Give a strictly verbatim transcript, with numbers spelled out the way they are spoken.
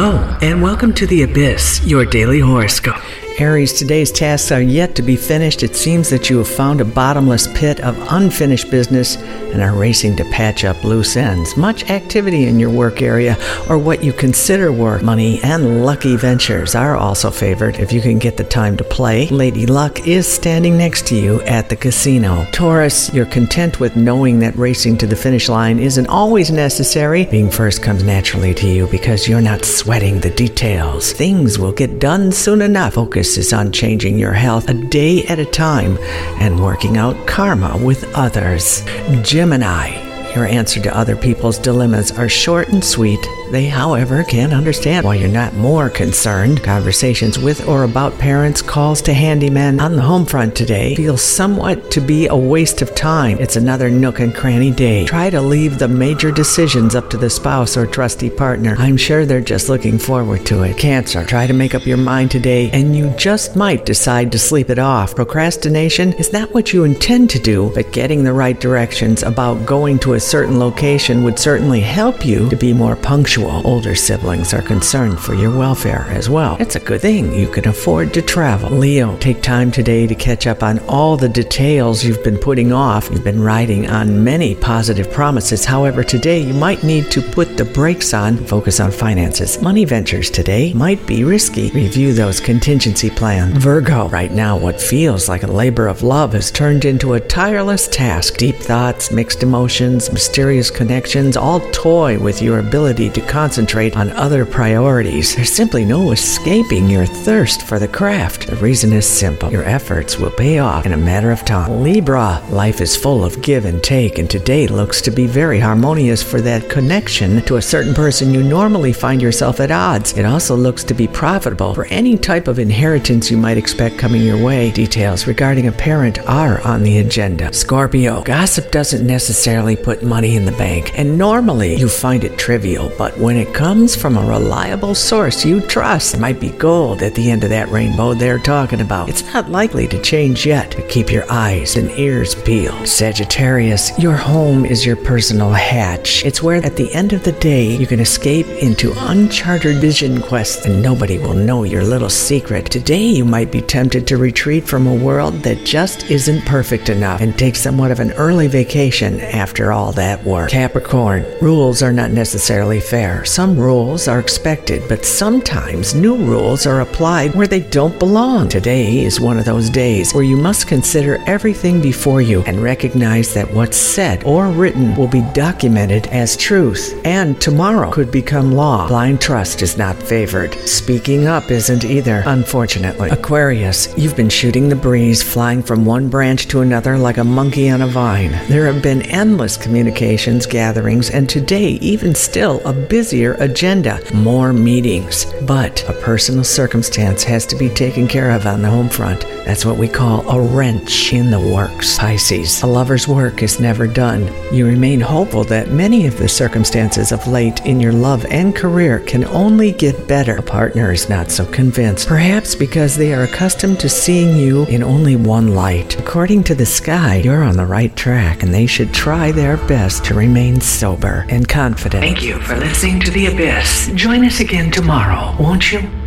Hello, and welcome to The Abyss, your daily horoscope. Aries, today's tasks are yet to be finished. It seems that you have found a bottomless pit of unfinished business and are racing to patch up loose ends. Much activity in your work area, or what you consider work. Money and lucky ventures are also favored if you can get the time to play. Lady Luck is standing next to you at the casino. Taurus, you're content with knowing that racing to the finish line isn't always necessary. Being first comes naturally to you because you're not sweating the details. Things will get done soon enough. Focus is on changing your health a day at a time and working out karma with others. Gemini, your answer to other people's dilemmas are short and sweet. They, however, can understand why you're not more concerned. Conversations with or about parents, calls to handymen on the home front today feel somewhat to be a waste of time. It's another nook and cranny day. Try to leave the major decisions up to the spouse or trusty partner. I'm sure they're just looking forward to it. Cancer, try to make up your mind today and you just might decide to sleep it off. Procrastination is not what you intend to do, but getting the right directions about going to a certain location would certainly help you to be more punctual. Older siblings are concerned for your welfare as well. It's a good thing you can afford to travel. Leo, take time today to catch up on all the details you've been putting off. You've been riding on many positive promises. However, today you might need to put the brakes on and focus on finances. Money ventures today might be risky. Review those contingency plans. Virgo, right now what feels like a labor of love has turned into a tireless task. Deep thoughts, mixed emotions, mysterious connections all toy with your ability to concentrate on other priorities. There's simply no escaping your thirst for the craft. The reason is simple. Your efforts will pay off in a matter of time. Libra, life is full of give and take, and today looks to be very harmonious for that connection to a certain person you normally find yourself at odds. It also looks to be profitable for any type of inheritance you might expect coming your way. Details regarding a parent are on the agenda. Scorpio, gossip doesn't necessarily put money in the bank, and normally you find it trivial, but when it comes from a reliable source you trust, it might be gold at the end of that rainbow they're talking about. It's not likely to change yet, but keep your eyes and ears peeled. Sagittarius, your home is your personal hatch. It's where at the end of the day you can escape into uncharted vision quests and nobody will know your little secret. Today you might be tempted to retreat from a world that just isn't perfect enough and take somewhat of an early vacation after all that work. Capricorn, rules are not necessarily fair. Some rules are expected, but sometimes new rules are applied where they don't belong. Today is one of those days where you must consider everything before you and recognize that what's said or written will be documented as truth, and tomorrow could become law. Blind trust is not favored. Speaking up isn't either, unfortunately. Aquarius, you've been shooting the breeze, flying from one branch to another like a monkey on a vine. There have been endless communications, gatherings, and today, even still, a busier agenda, more meetings. But a personal circumstance has to be taken care of on the home front. That's what we call a wrench in the works. Pisces, a lover's work is never done. You remain hopeful that many of the circumstances of late in your love and career can only get better. A partner is not so convinced, perhaps because they are accustomed to seeing you in only one light. According to the sky, you're on the right track and they should try their best to remain sober and confident. Thank you for listening to The Abyss. Join us again tomorrow, won't you?